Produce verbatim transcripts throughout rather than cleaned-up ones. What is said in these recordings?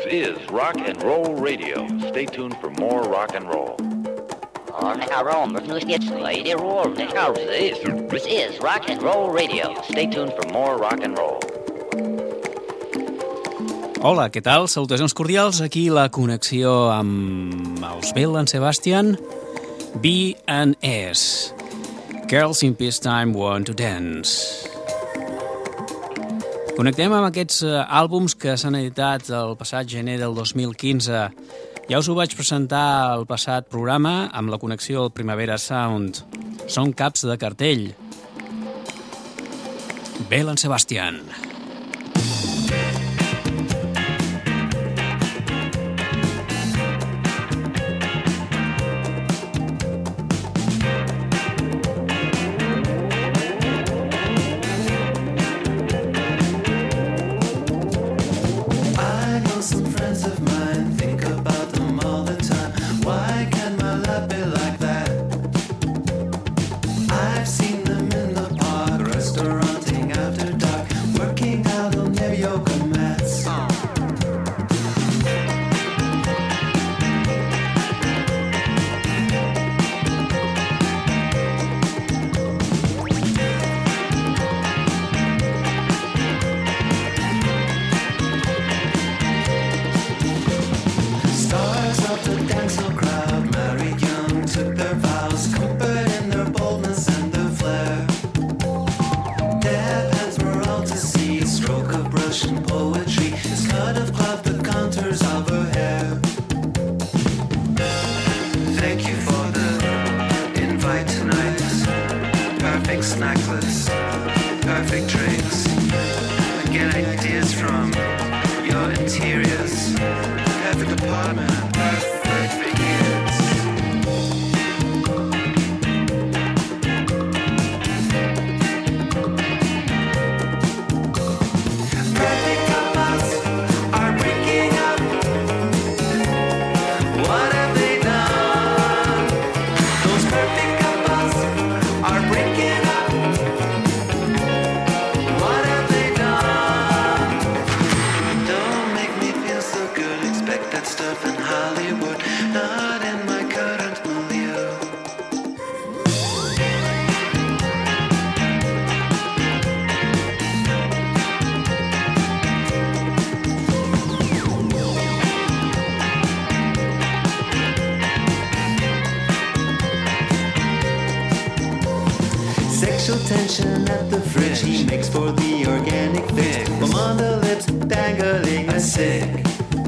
is Rock and Roll Radio. Stay tuned for more rock and roll. This is Rock and Roll Radio. Stay tuned for more rock and roll. Hola, què tal? Salutacions cordials. Aquí la connexió amb els Belle and Sebastian. B and S. Girls in Peacetime Want to Dance. Connectem amb aquests àlbums que s'han editat el passat gener del dos mil quinze. Ja us ho vaig presentar al passat programa amb la connexió al Primavera Sound. Són caps de cartell. Belle and Sebastian. Tension at the fridge, he makes for the organic fix. Bum on the lips, dangling a sick.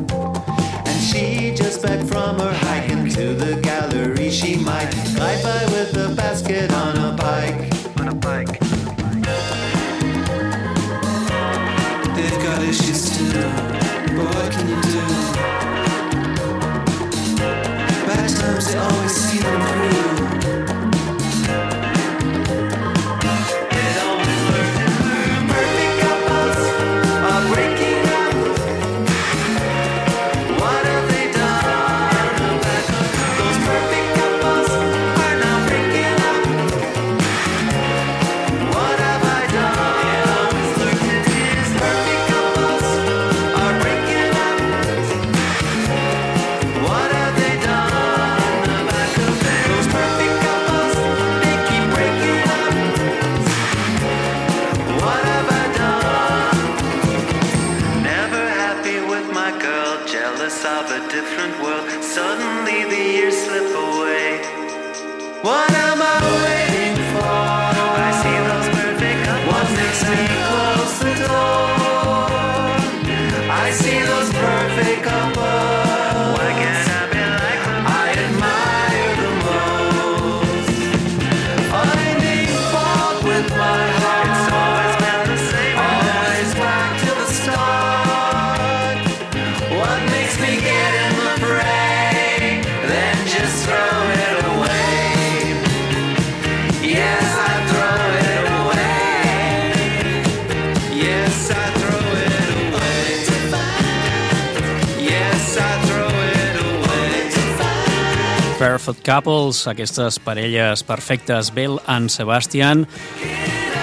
And she just back from her hike into the gallery. She might glide by with a basket on a bike. On a bike. They've got issues too, but what can you do? Bad times, they always see them through. Perfect Couples, aquestes parelles perfectes, Belle and Sebastian.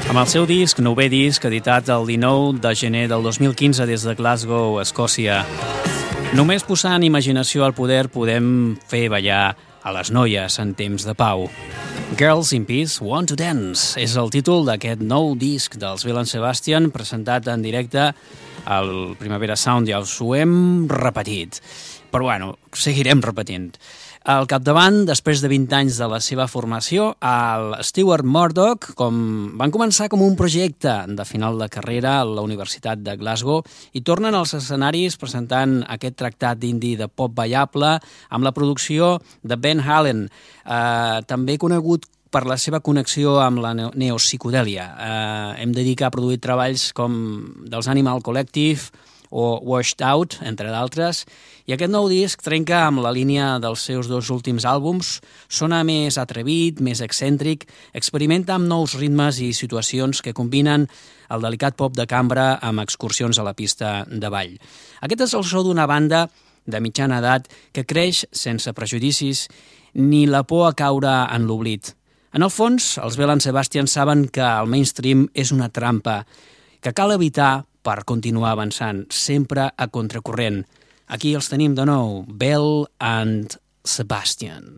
Amb el seu disc, novè disc, editat el dinou de gener del dos mil quinze des de Glasgow, Escòcia. Només posant imaginació al poder podem fer ballar a les noies en temps de pau. Girls in Peace Want to Dance és el títol d'aquest nou disc dels Belle Sebastian, presentat en directe al Primavera Sound. Ja us ho hem repetit, però bueno, seguirem repetint. Al capdavant, després de vint anys de la seva formació, el Stuart Murdoch com, van començar com un projecte de final de carrera a la Universitat de Glasgow i tornen als escenaris presentant aquest tractat d'indie de pop ballable amb la producció de Ben Hallen, eh, també conegut per la seva connexió amb la neopsicodèlia. Eh, hem de dir que ha produït treballs com dels Animal Collective o Washed Out, entre d'altres, i aquest nou disc trenca amb la línia dels seus dos últims àlbums, sona més atrevit, més excèntric, experimenta amb nous ritmes i situacions que combinen el delicat pop de cambra amb excursions a la pista de ball. Aquest és el so d'una banda de mitjana edat que creix sense prejudicis ni la por a caure en l'oblit. En el fons, els Belle Sebastian saben que el mainstream és una trampa, que cal evitar per continuar avançant, sempre a contracorrent. Aquí els tenim de nou, Belle and Sebastian.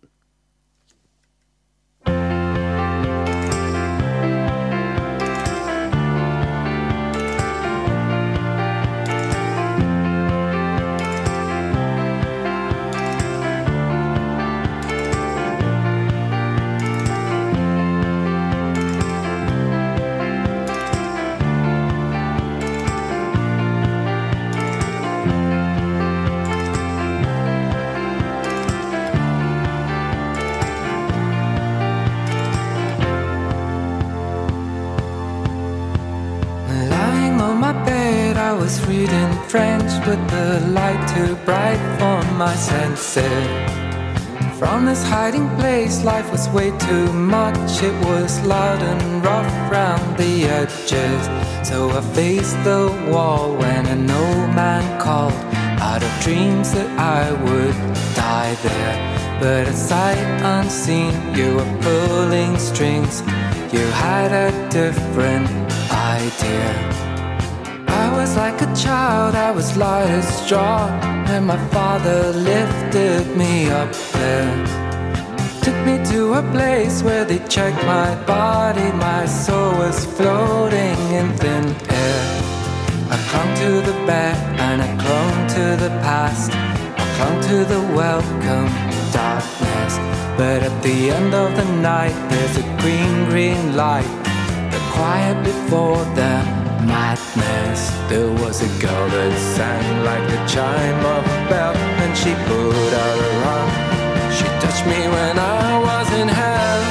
I was reading French with the light too bright for my senses. From this hiding place, life was way too much. It was loud and rough round the edges. So I faced the wall when an old man called out of dreams that I would die there. But at sight unseen, you were pulling strings. You had a different idea. I was like a child, I was light as straw, and my father lifted me up there. Took me to a place where they checked my body. My soul was floating in thin air. I clung to the bed and I clung to the past. I clung to the welcome darkness. But at the end of the night, there's a green, green light. The quiet before the madness. There was a girl that sang like the chime of a bell, and she put out her arm. She touched me when I was in hell.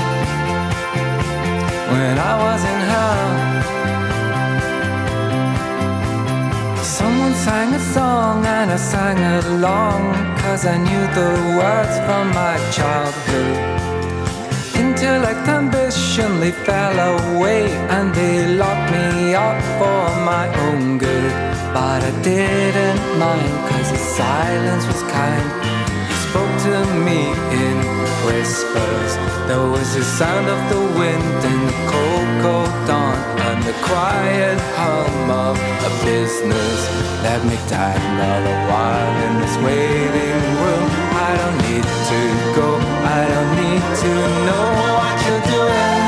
When I was in hell. Someone sang a song and I sang along, 'cause I knew the words from my childhood. Intellect, ambition, they fell away, and they locked me up for my own good. But I didn't mind, 'cause the silence was kind. You spoke to me in whispers. There was the sound of the wind in the cold, cold dawn, and the quiet hum of a business. Let me tangle a while in this waiting room. I don't need to go, I don't need to know what you're doing.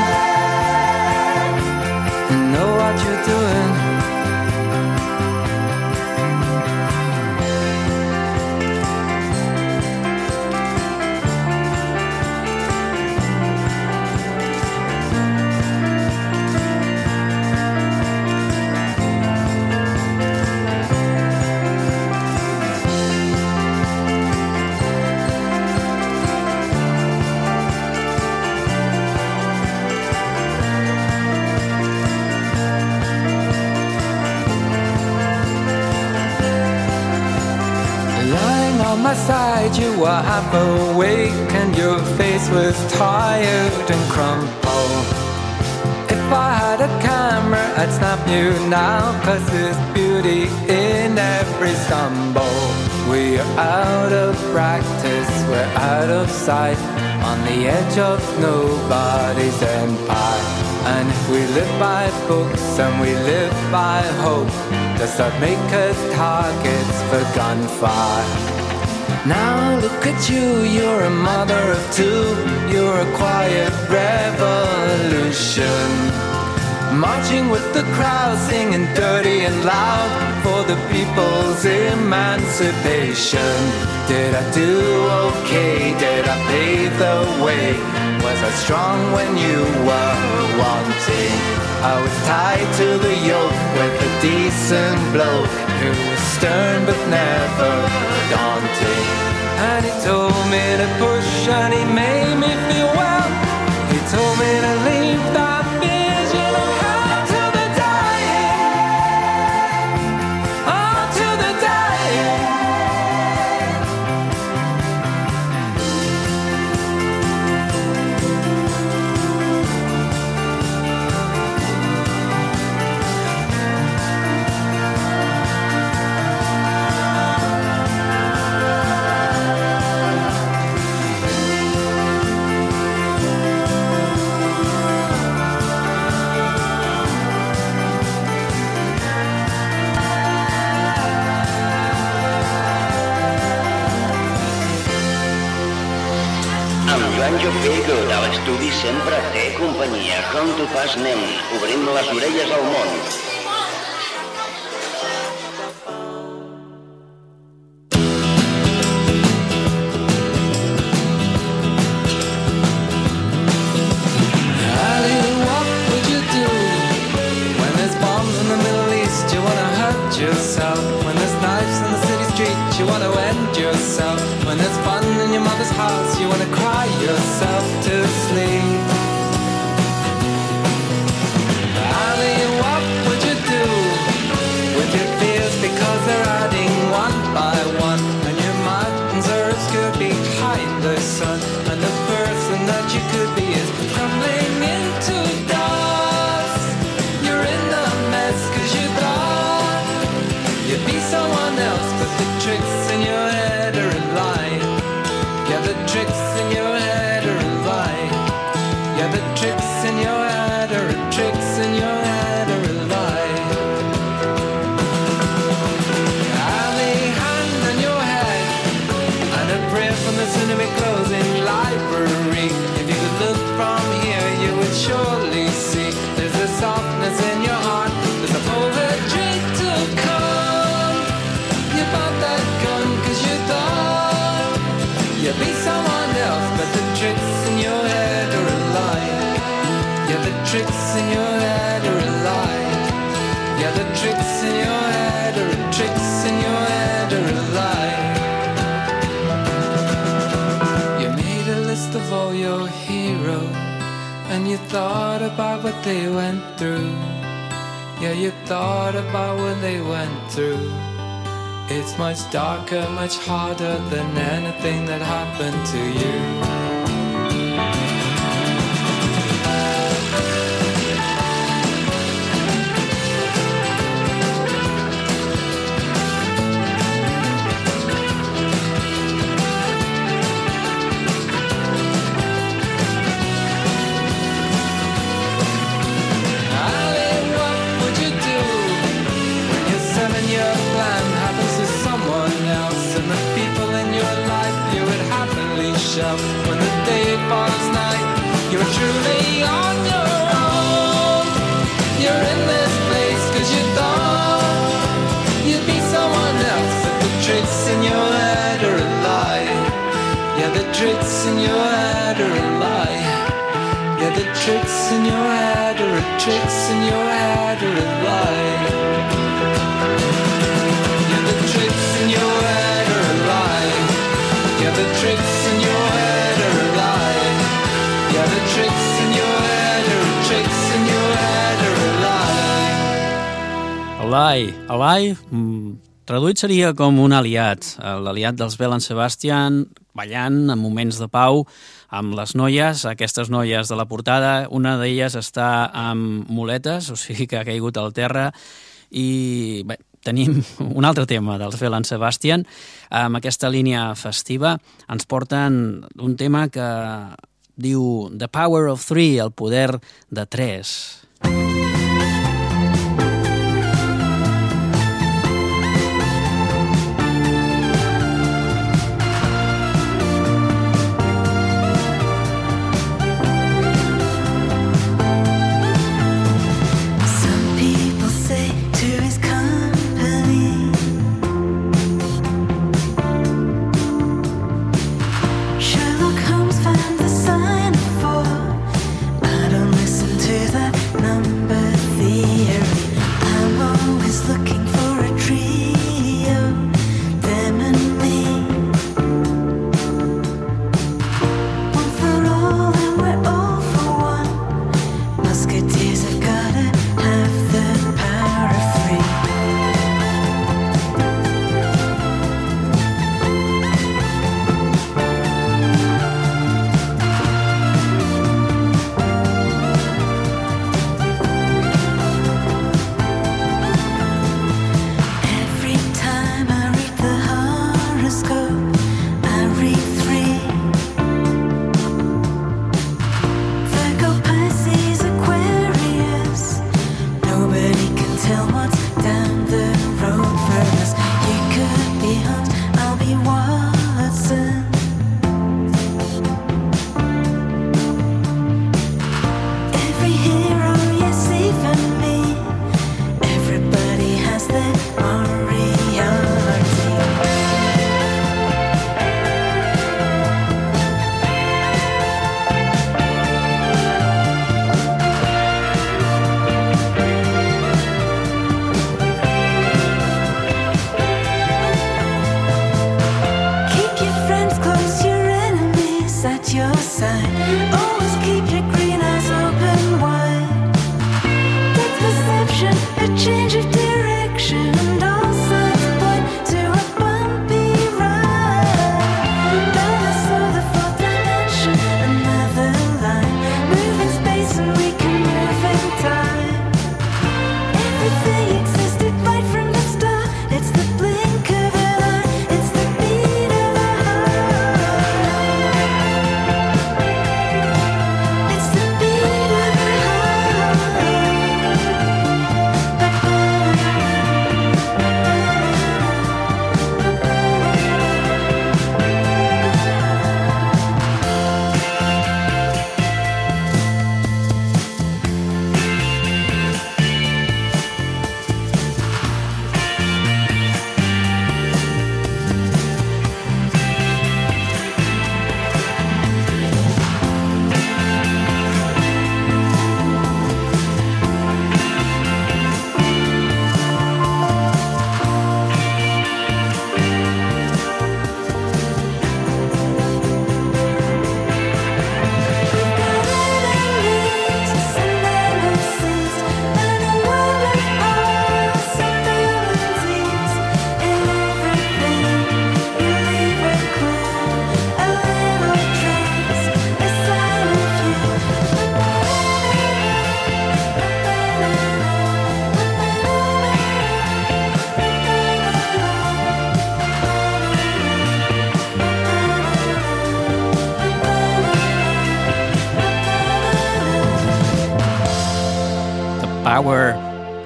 Know what you're doing. My side, you were half awake, and your face was tired and crumpled. If I had a camera, I'd snap you now, 'cause there's beauty in every stumble. We're out of practice, we're out of sight, on the edge of nobody's empire. And if we live by books and we live by hope, does that make us targets for gunfire? Now look at you, you're a mother of two, you're a quiet revolution, marching with the crowd, singing dirty and loud for the people's emancipation. Did I do okay? Did I pave the way? Was I strong when you were wanting? I was tied to the yoke with a decent bloke who was stern but never daunting. And he told me to push and he made me feel well. He told me to leave that vision of hell to the dying. Oh, to the dying. Joan Jofrigo, de l'estudi sempre té companyia. Com tu fas, nen? Obrim les orelles al món. Ali, what would you do when there's bombs in the Middle East? You wanna hurt yourself. When there's knives in the city streets, you wanna end yourself. When there's fun in your mother's house, you wanna cry yourself to sleep. Ali, what would you do with your fears because they're adding one by one, and your mountains are obscured behind the sun, and the person that you could be is crumbling into dust. You're in the mess cause you thought you'd be someone else, but the tricks in your head are a lie. Yeah, the tricks in your head are a lie. Yeah, the tricks in your head are a tricks in your head are a lie. I lay hand on your head and a prayer from the soon to be closing library. If you could look from here, you would surely see there's a softness in your heart, there's a poetry to come. You bought that gun cause you thought you'd be someone else, but the tricks in your head are a lie. Yeah, the tricks in your head are a lie. Yeah, the tricks in your head are a tricks in your head are a lie. You made a list of all your heroes, and you thought about what they went through. Yeah, you thought about what they went through. It's much darker, much harder than anything that happened to you. Ali, what would you do when your seven-year plan happens to someone else, and the people in your life you would happily shove? When the day falls night, you're truly on your own. You're in this place cause you thought you'd be someone else, but the tricks in your head are a lie. Yeah, the tricks in your head are a lie. Yeah, the tricks in your head are a tricks in your head are a lie. Yeah, the tricks in your head are a lie. Yeah, the tricks in your head are a lie. Yeah, the tricks in your head are tricks in your head are a lie. Alai, Alai, mm, traduït seria com un aliat, l'aliat dels Bell and Sebastian, ballant en moments de pau amb les noies, aquestes noies de la portada. Una d'elles està amb muletes, o sigui que ha caigut al terra, i bé, tenim un altre tema dels Bell and Sebastian. Amb aquesta línia festiva ens porten un tema que diu The Power of Three, el poder de tres. Power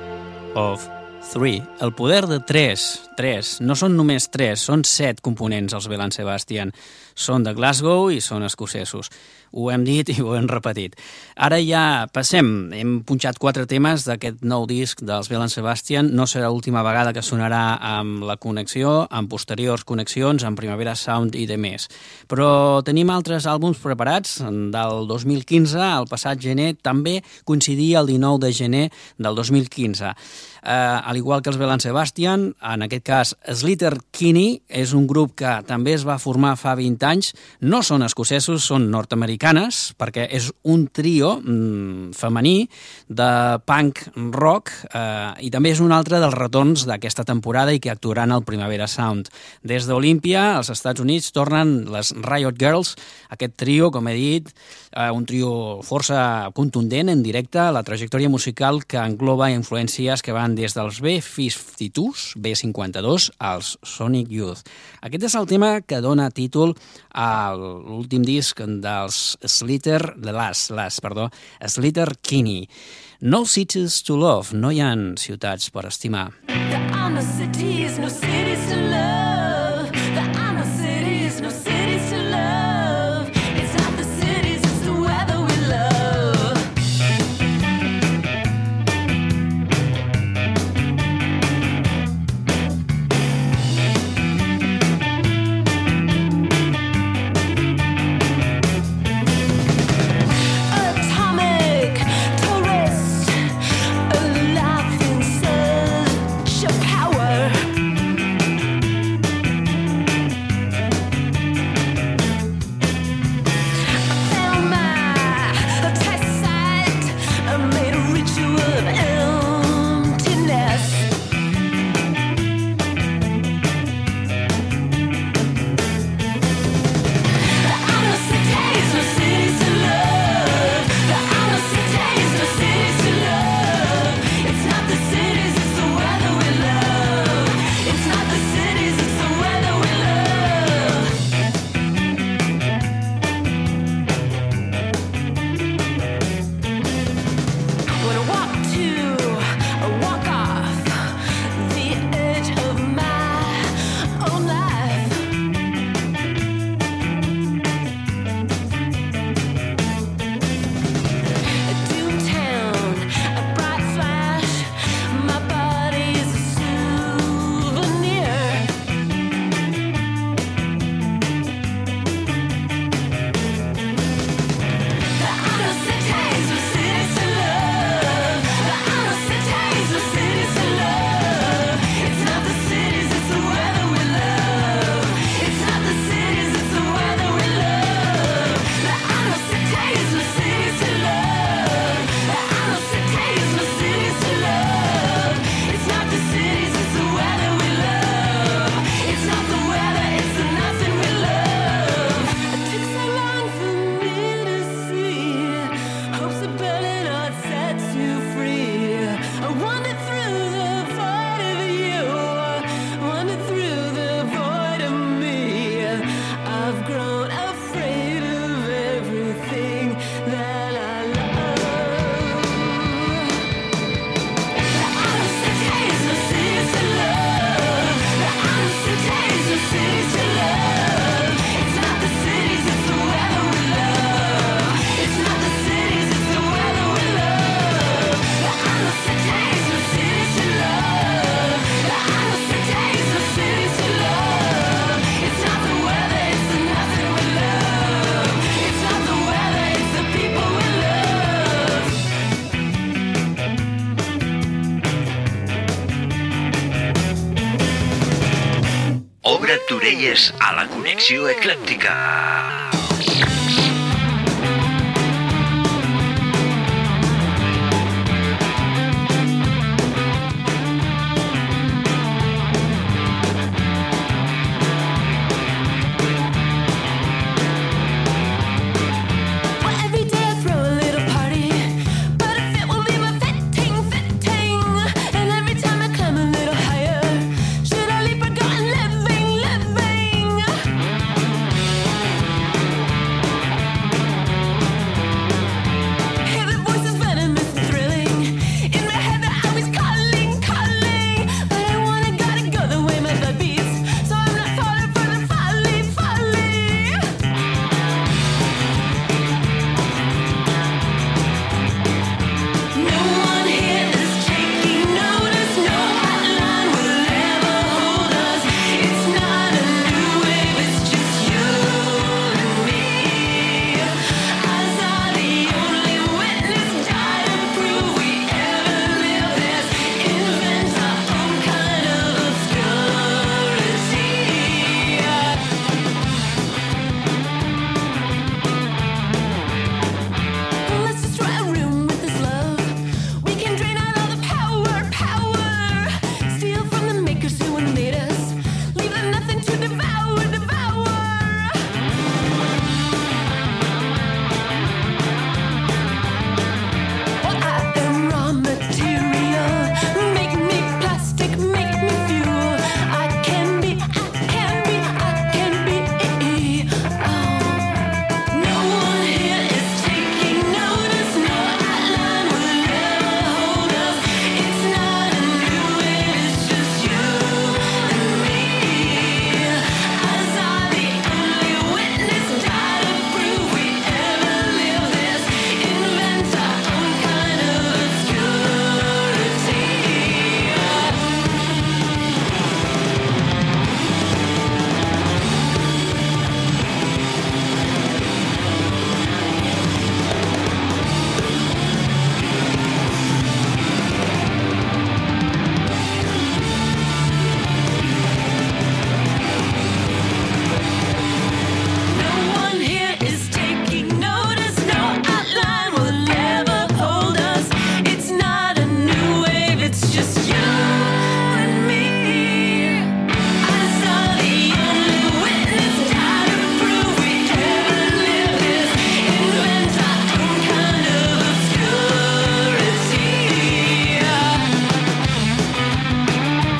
of Three, el poder de tres, tres, no són només tres, són set components els Belle Sebastian, són de Glasgow i són escocesos. Ho hem dit i ho hem repetit. Ara ja passem, hem punxat quatre temes d'aquest nou disc dels Belle Sebastian, no serà l'última vegada que sonarà amb la connexió, amb posteriors connexions, amb Primavera Sound i de més. Però tenim altres àlbums preparats, del dos mil quinze, el passat gener, també coincidia el dinou de gener del dos mil quinze. Uh, al igual que els Belle Sebastian, en aquest cas Sleater-Kinney és un grup que també es va formar fa vint anys, no són escocesos, són nord-americanes, perquè és un trio mm, femení de punk rock uh, i també és un altre dels retorns d'aquesta temporada i que actuaran al Primavera Sound. Des d'Olímpia, als Estats Units, tornen les Riot Girls, aquest trio, com he dit, uh, un trio força contundent en directe, la trajectòria musical que engloba influències que van des dels B cinquanta-dos, B cinquanta-dos, vuitanta-dos als Sonic Youth. Aquest és el tema que dona títol a l'últim disc dels Sleater, de Last, Last, perdó, Sleater Kinney. No cities to love, no hi ha ciutats per estimar. There are no cities, no cities to love. There are no cities, no cities to love. It's not the cities, it's the weather we love. Atomic tourist, alive in search of power. Found my test site, I made a ritual of emptiness. There are no cities, no cities to love. There are no cities, no cities to love. It's not the cities, it's the weather we love. It's not the cities, it's the weather we love. When I walk to, I walk off the edge of my own life. A doomtown, a bright flash, my body's a souvenir. There are no cities, no cities to love. There are no cities, no cities to love. It's not the cities, it's the weather we love. It's not the cities, it's the weather we love. There are no cities, no cities to love. There are no cities, no cities to love. It's not the cities, it's the weather we love. It's not the weather, it's the nothing we love. It took so long for me to see. Hope's a burning heart sets you free. I wandered through the void of you. Wandered through the void of me. I've grown afraid of everything that I love. There are no cities, no cities to love. There are no cities, no cities to love. It's not the cities, it's the weather we love. It's not the cities, it's the weather we love. There are no cities, no cities to love. There are no cities, no cities to love. It's not the weather, it's the nothing we love. It's not the weather, it's the people we love. Obre t'orelles a la connexió eclèptica. Well, every day I throw a little party, but if it will be my fitting, fitting. And every time I climb a little higher, should I leap or go on living, living?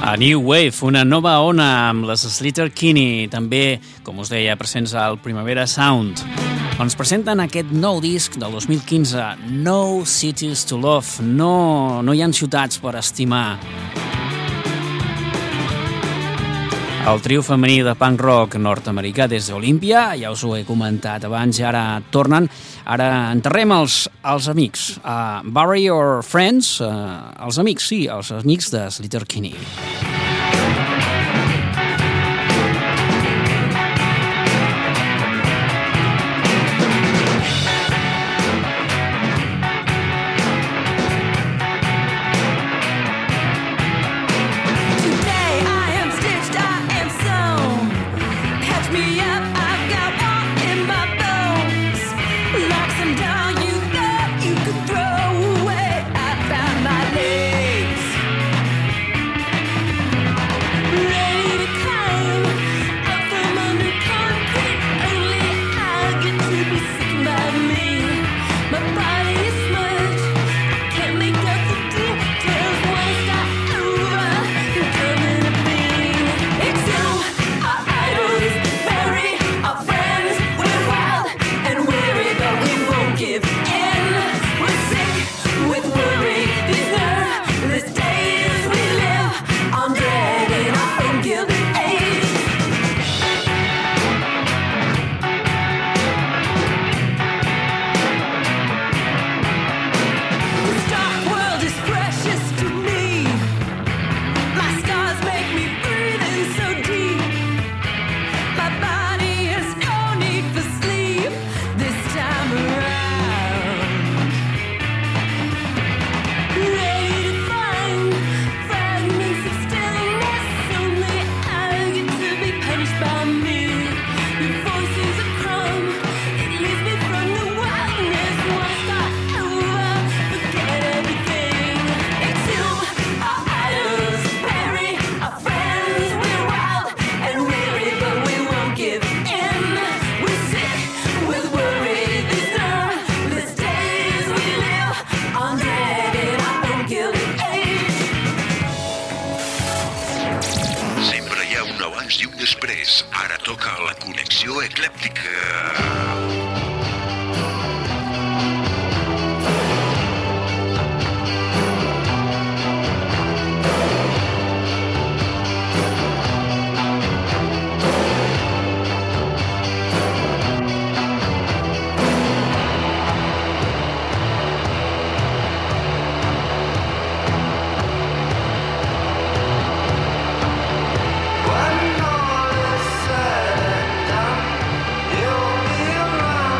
A New Wave, una nova ona amb les Sleater-Kinney, també, com us deia, presents al Primavera Sound. Ens presenten aquest nou disc del dos mil quinze, No Cities to Love, no, no hi ha ciutats per estimar. El trio femení de punk rock nord-americà des d'Olímpia, ja us ho he comentat abans i ara tornen. Ara enterrem els, els amics. Uh, Bury Your Friends, uh, els amics, sí, els amics de Sleater-Kinney. When all is said and done, you'll be around.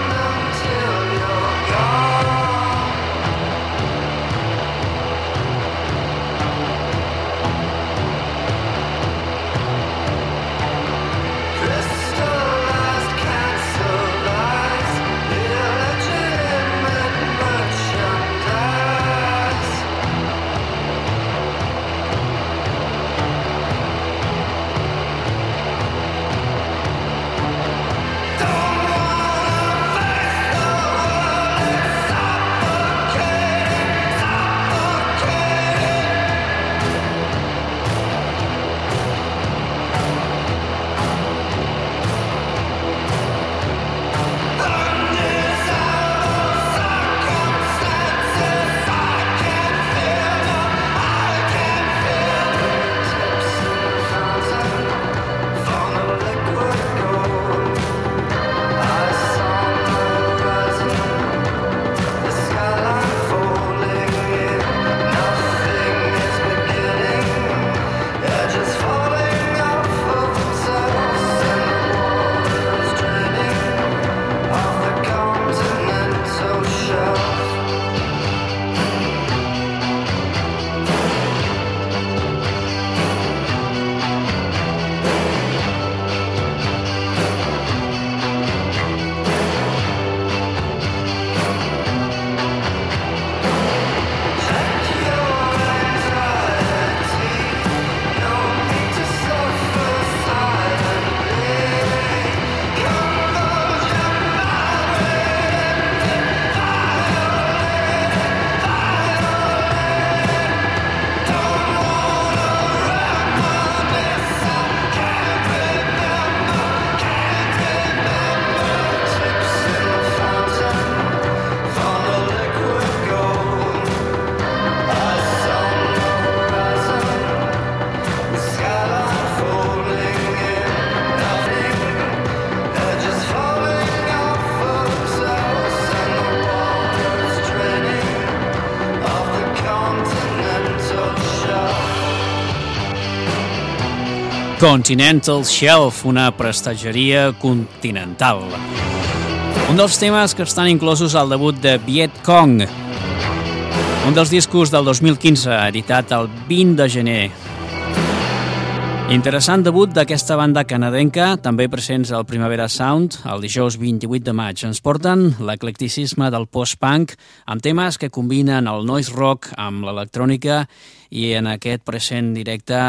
Continental Shelf, una prestatgeria continental. Un dels temes que estan inclosos al debut de Viet Cong, un dels discos del dos mil quinze, editat el vint de gener. Interessant debut d'aquesta banda canadenca, també presents al Primavera Sound, el dijous vint-i-vuit de maig. Ens porten l'eclecticisme del post-punk amb temes que combinen el noise rock amb l'electrònica, i en aquest present directe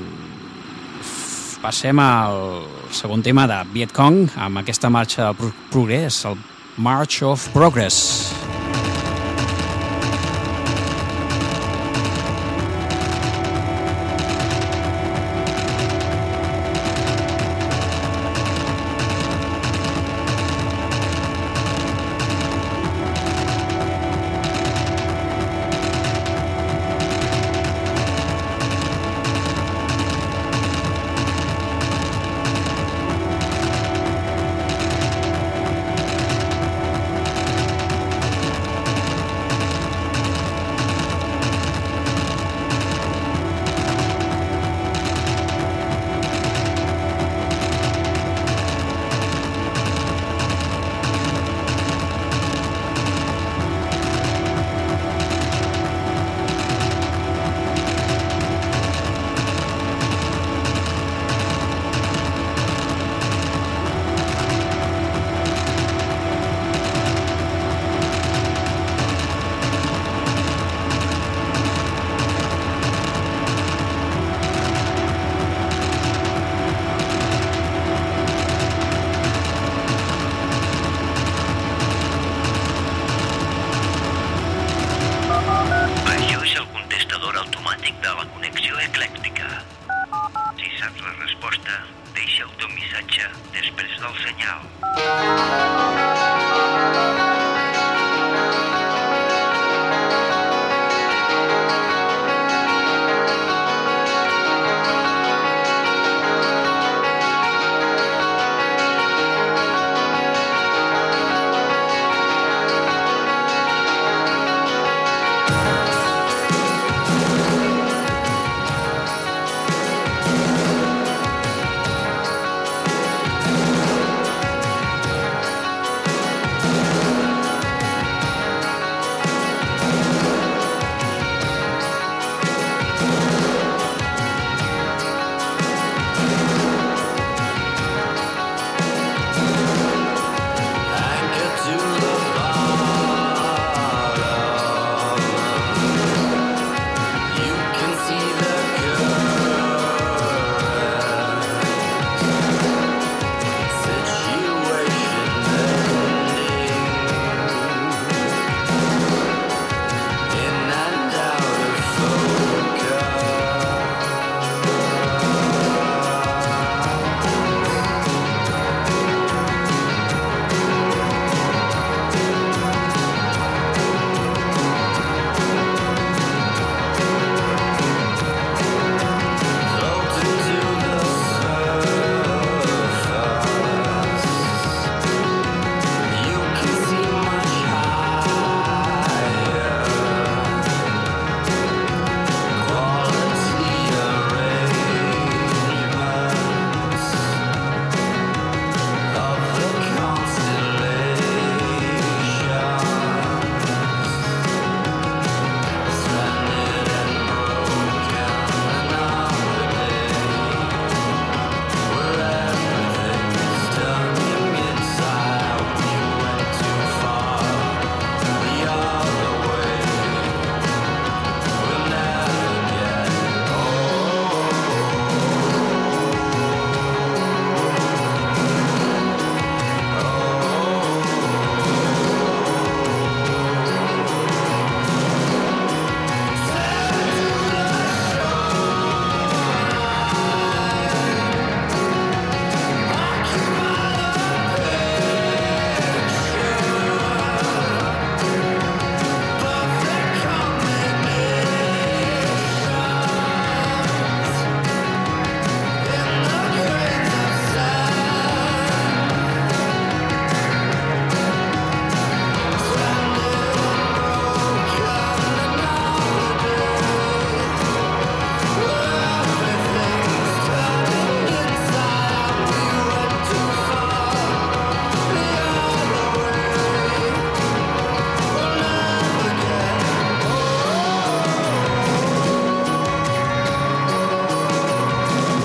passem al segon tema de Viet Cong amb aquesta marxa del progrés, el March of Progress.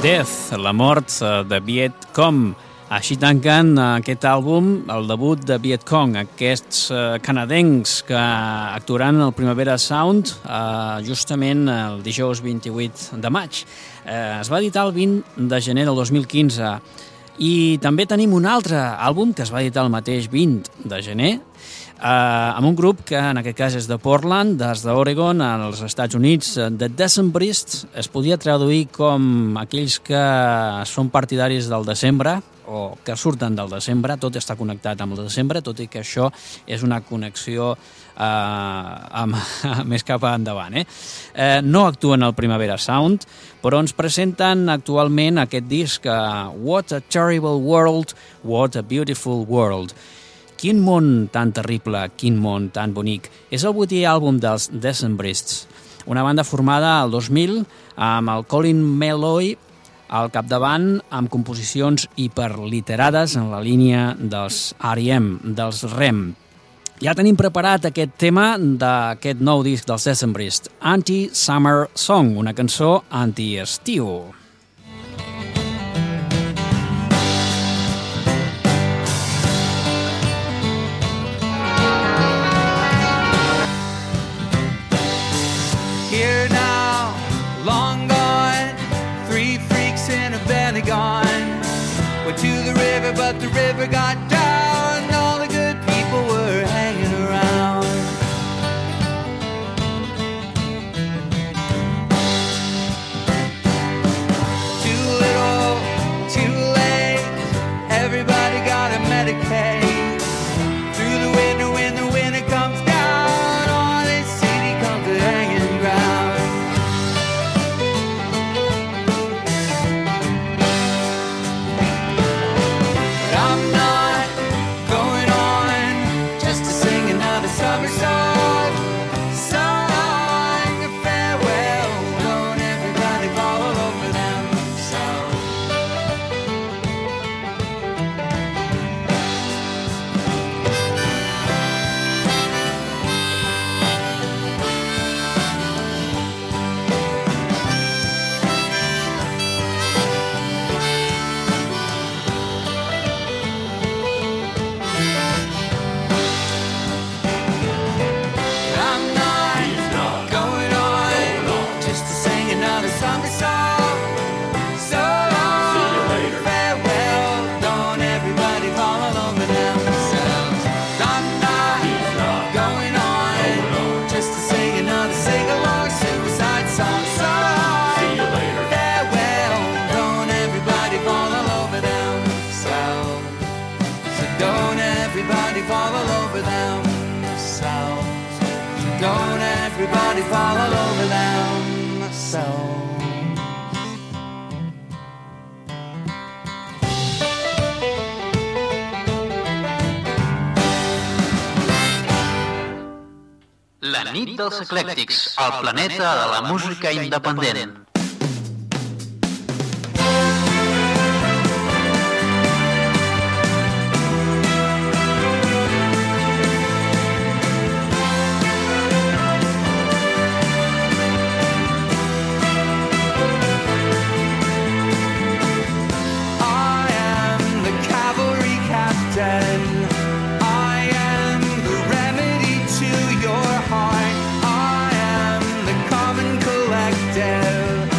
Death, la mort de Viet Cong. Així tanquen aquest àlbum, el debut de Viet Cong, aquests canadencs que actuaran al Primavera Sound justament el dijous vint-i-vuit de maig. Es va editar el vint de gener del dos mil quinze i també tenim un altre àlbum que es va editar el mateix vint de gener amb un grup que en aquest cas és de Portland, des d'Oregon, als Estats Units. The Decembrists es podia traduir com aquells que són partidaris del desembre o que surten del desembre. Tot està connectat amb el desembre, tot i que això és una connexió eh, amb, més cap endavant. Eh? Eh, no actuen al Primavera Sound, però ens presenten actualment aquest disc uh, What a Terrible World, What a Beautiful World. Quin món tan terrible, quin món tan bonic. És el vuitè àlbum dels Decembrists, una banda formada al dos mil amb el Colin Meloy al capdavant, amb composicions hiperliterades en la línia dels R E M, dels R E M. Ja tenim preparat aquest tema d'aquest nou disc dels Decembrists, Anti-Summer Song, una cançó anti-estiu. Here now, long gone, three freaks in a belly gone. Went to the river, but the river got down. All the good people were hanging around. Too little, too late. Everybody got a Medicaid. Through the winter, when the winter comes down, all this city comes to hanging ground. But I'm not going on just to sing another summer song. Song of farewell. Don't everybody fall all over themselves. I'm not going on just to sing another summer song. So long, farewell. Don't everybody fall all over themselves. I'm not going on just to sing another sing-along suicide song. So long, farewell. Don't everybody fall all over themselves. So don't everybody fall all over themselves. Don't everybody fall all over themselves. La nit dels eclèctics, el planeta de la música independent. I am the cavalry captain. I am the remedy to your heart. I am the common collective.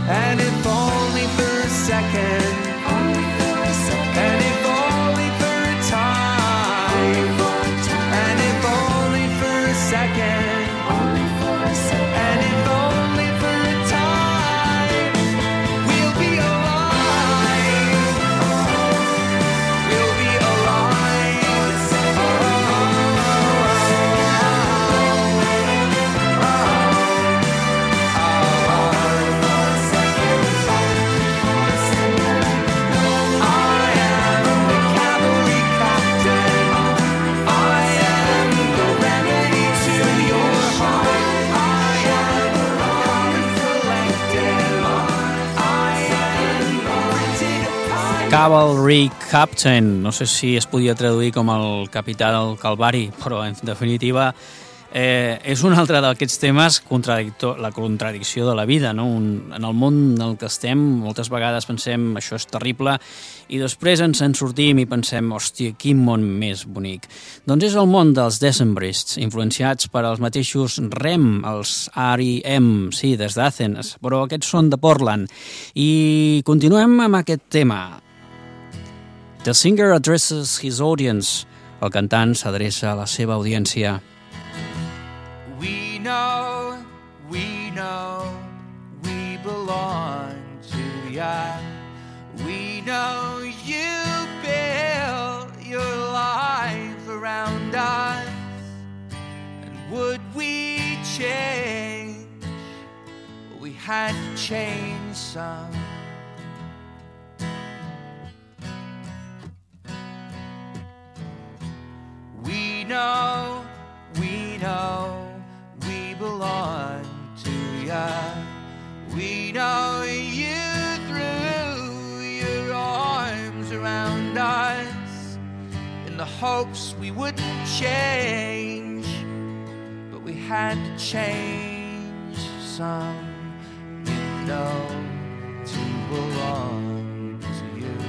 And if only for a second, and if only for a time, and if only for a second, and if only for a time, we'll be alive, we'll be alive. I am the cavalry captain, I am the remedy to your heart, I am the common collective, I am the printed upon. Cavalry Captain, no sé si es podia traduir com el capità del Calvari, però en definitiva eh, és un altre d'aquests temes contradictor, la contradicció de la vida, no? Un, en el món en el que estem moltes vegades pensem això és terrible i després ens en sortim i pensem hòstia, quin món més bonic. Doncs és el món dels Decembrists, influenciats per els mateixos R E M, els R E M, sí, des d'Athens, però aquests són de Portland. I continuem amb aquest tema. The singer addresses his audience. El cantant s'adreça a la seva audiència. We know, we know, we belong to ya. We know you built your life around us. And would we change? We had to change some. We know, we know, we belong to ya. We know you threw your arms around us in the hopes we wouldn't change, but we had to change some, you know, to belong to you.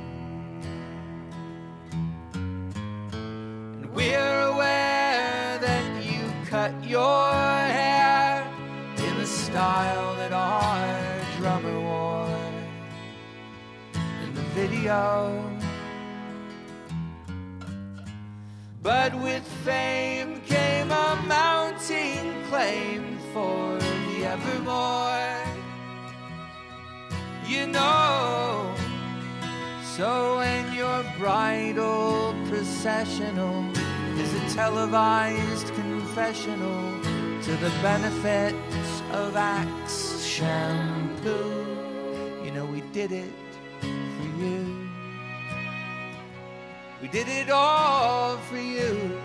We're aware that you cut your hair in the style that our drummer wore in the video. But with fame came a mounting claim for the evermore. You know, so when your bridal processional is a televised confessional to the benefits of Axe shampoo, you know we did it for you. We did it all for you.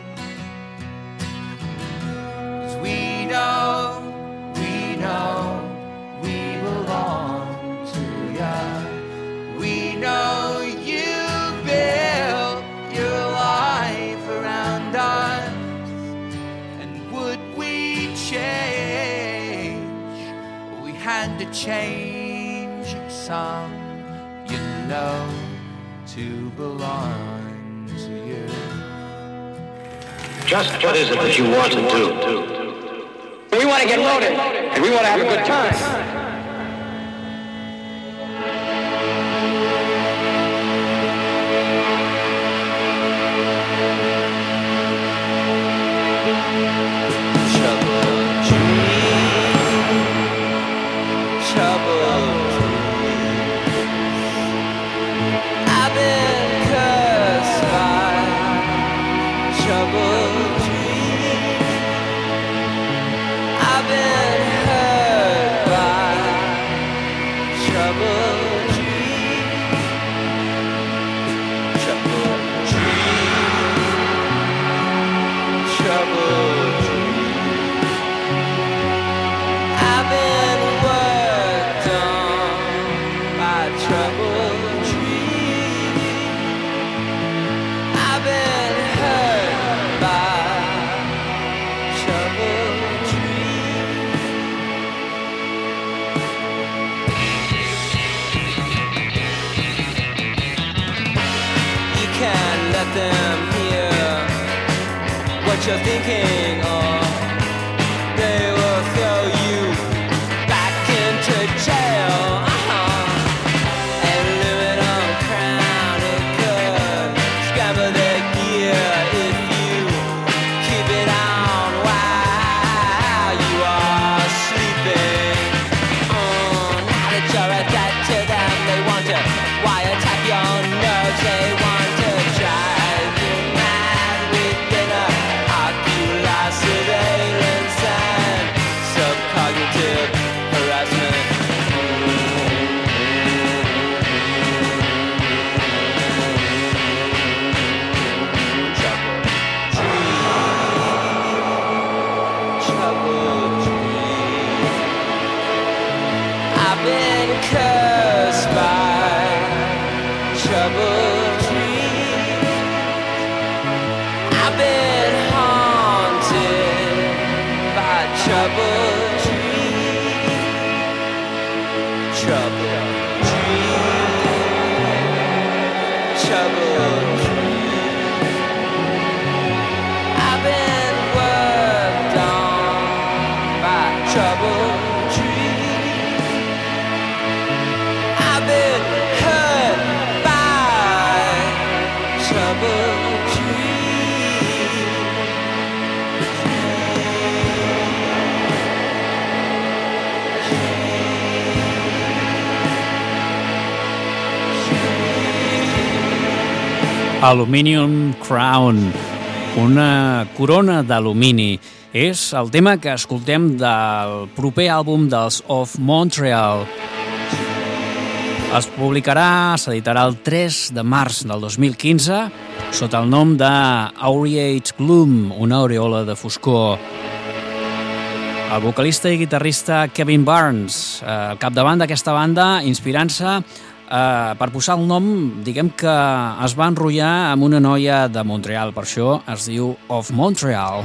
'Cause we know, we know, we belong to ya. We know you built your life around us. And would we change? We had to change some, you know, to belong to you. Just what is it that you want to do? We want to get loaded, and we want to have a good time. You're thinking of, they will throw you back into jail. Aluminium Crown, una corona d'alumini. És el tema que escoltem del proper àlbum dels Of Montreal. Es publicarà, s'editarà el tres de març del dos mil quinze sota el nom de Aureate Gloom, una aureola de foscor. El vocalista i guitarrista Kevin Barnes, eh, al capdavant d'aquesta banda, inspirant-se Uh, per posar el nom, diguem que es va enrotllar amb una noia de Montreal, per això es diu Of Montreal.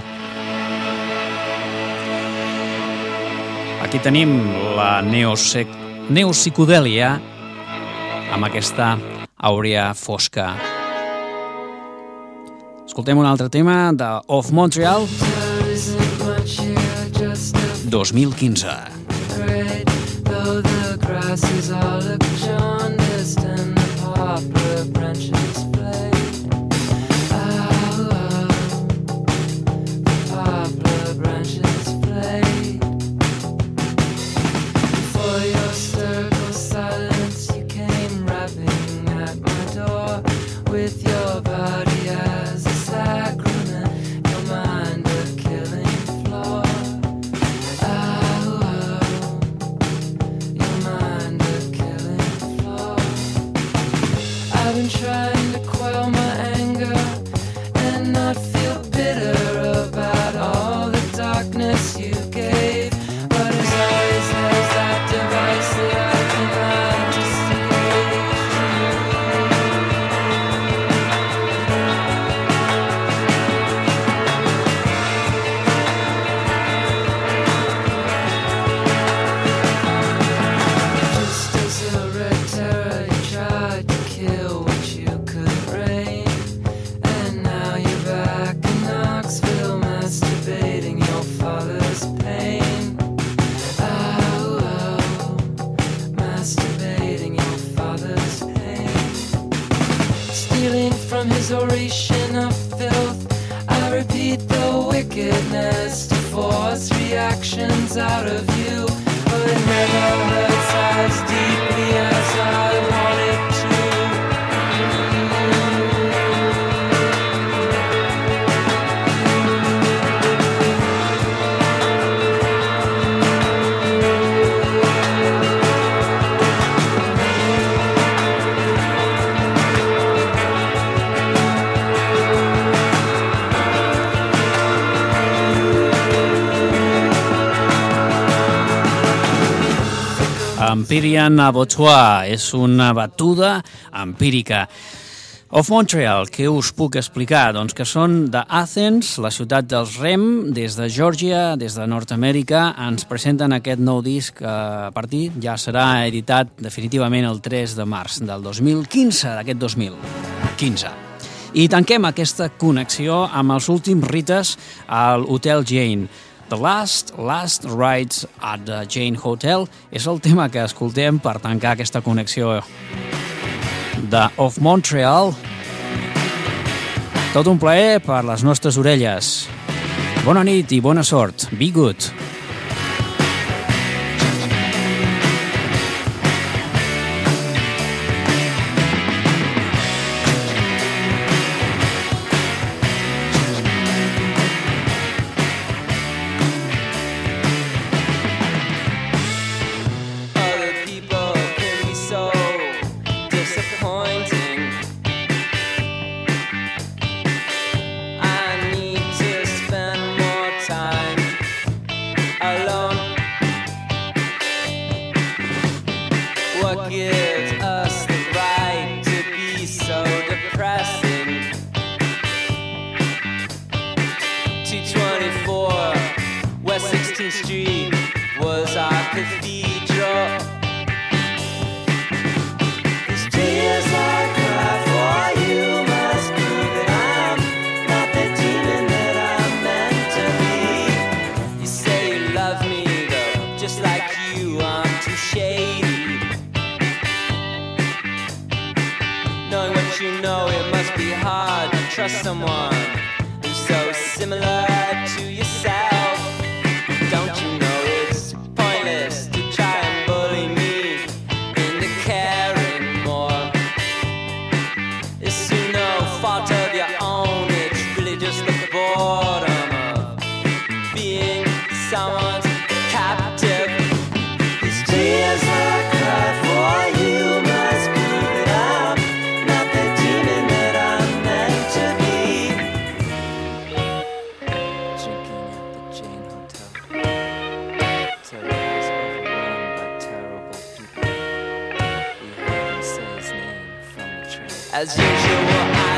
Aquí tenim la neopsicodèlia amb aquesta àurea fosca. Escoltem un altre tema de Of Montreal dos mil quinze. Though the grasses all look jaundiced and the poplar branches flayed. Oh, oh, the poplar branches flayed. For your circle silence you came rapping at my door with your body as a sacrament, your mind a killing floor. I've been trying to quell my anger and not feel bitter about all the darkness you gave. But as always, there's that device that I've been trying to just as a red terror you tried to kill what you couldn't reign, and now you're back in Knoxville masturbating your father's pain. Oh, oh, masturbating your father's pain. Stealing from his oration of filth, I repeat the wickedness to force reactions out of you, but it never hurts as deeply as I want it to. Empyrean Abattoir és una batuda empírica. Of Montreal, què us puc explicar? Doncs que són d'Athens, la ciutat dels Rem, des de Geòrgia, des de Nord-Amèrica, ens presenten aquest nou disc que a partir ja serà editat definitivament el tres de març del dos mil quinze, d'aquest dos mil quinze. I tanquem aquesta connexió amb els últims rites al Hotel Jane. The Last, Last Rides at the Jane Hotel és el tema que escoltem per tancar aquesta connexió de Of Montreal. Tot un plaer per les nostres orelles. Bona nit i bona sort. Be good. West sixteenth Street was our cathedral. you know it must be hard to trust someone who's so similar to yourself? Don't you know it's pointless to try and bully me into caring more? It's through no fault of your own, it's really just the boredom of being someone's captive. These tears I cried for you must prove that I'm not the demon that I'm meant to be. Drinking at the Jane Hotel, Terry was overrun by terrible people. We heard him say his name from the train. As usual, I